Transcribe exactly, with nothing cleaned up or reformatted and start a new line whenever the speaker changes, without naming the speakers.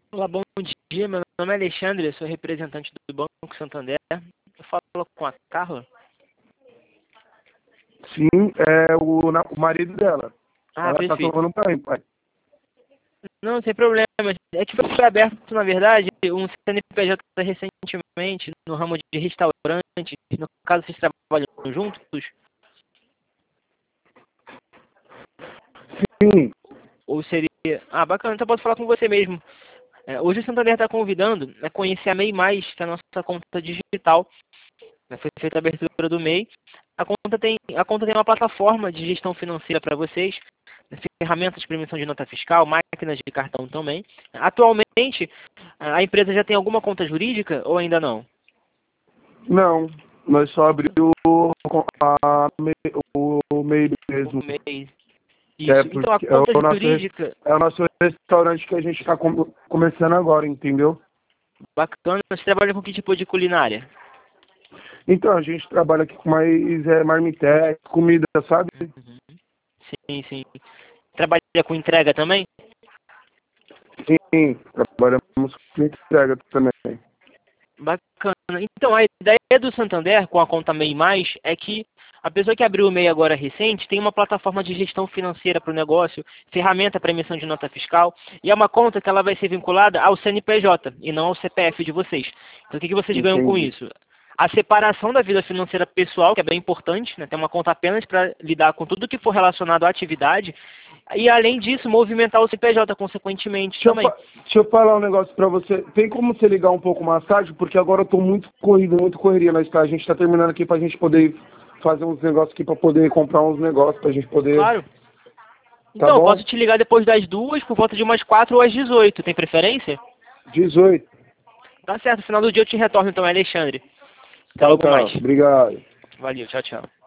Olá, bom dia. Meu nome é Alexandre, eu sou representante do Banco Santander. Eu falo com a Carla.
Sim, é o, na- o marido dela.
Ah,
Ela tá
perfeito.
falando pra mim, pai.
Não, sem problema. É que foi aberto, na verdade, um C N P J recentemente no ramo de restaurante. No caso, vocês trabalham juntos?
Sim,
Ou seria... Ah, bacana, então eu posso falar com você mesmo. É, hoje o Santander está convidando a conhecer a MEI Mais, que é a nossa conta digital. Né, foi feita a abertura do MEI. A conta tem, a conta tem uma plataforma de gestão financeira para vocês, né, ferramentas de permissão de nota fiscal, máquinas de cartão também. Atualmente, a empresa já tem alguma conta jurídica ou ainda não?
não. Nós só abriu a, me- o meio
O
mesmo.
MEI.
Que é
Isso. Então, a
porque é
conta
o nosso, res-
jurídica,
é o nosso restaurante que a gente está começando agora, entendeu?
bacana, você trabalha com que tipo de culinária?
Então, a gente trabalha aqui com mais é, marmitex, comida, sabe?
Uhum. Sim, sim. Trabalha com entrega também?
Sim, trabalhamos com entrega também.
Bacana. Então, a ideia do Santander com a conta MEI Mais é que a pessoa que abriu o MEI agora recente tem uma plataforma de gestão financeira para o negócio, ferramenta para emissão de nota fiscal, e é uma conta que ela vai ser vinculada ao C N P J e não ao C P F de vocês. Então, o que que vocês ganham com
Entendi.
isso? A separação da vida financeira pessoal, que é bem importante, né? Ter uma conta apenas para lidar com tudo que for relacionado à atividade, e além disso, movimentar o C P J consequentemente
Deixa eu,
também.
fa- deixa eu falar um negócio pra você. Tem como você ligar um pouco mais tarde? Porque agora eu tô muito corrido, muito correria na estrada. A gente tá terminando aqui pra gente poder fazer uns negócios aqui pra poder comprar uns negócios pra gente poder.
Claro.
Tá
Então, eu
bom?
posso te ligar depois das duas, por volta de umas quatro ou às dezoito. Tem preferência?
dezoito.
Tá certo, no final do dia eu te retorno então, Alexandre. Até
Tá,
logo
tá.
mais.
Obrigado.
Valeu, tchau, tchau.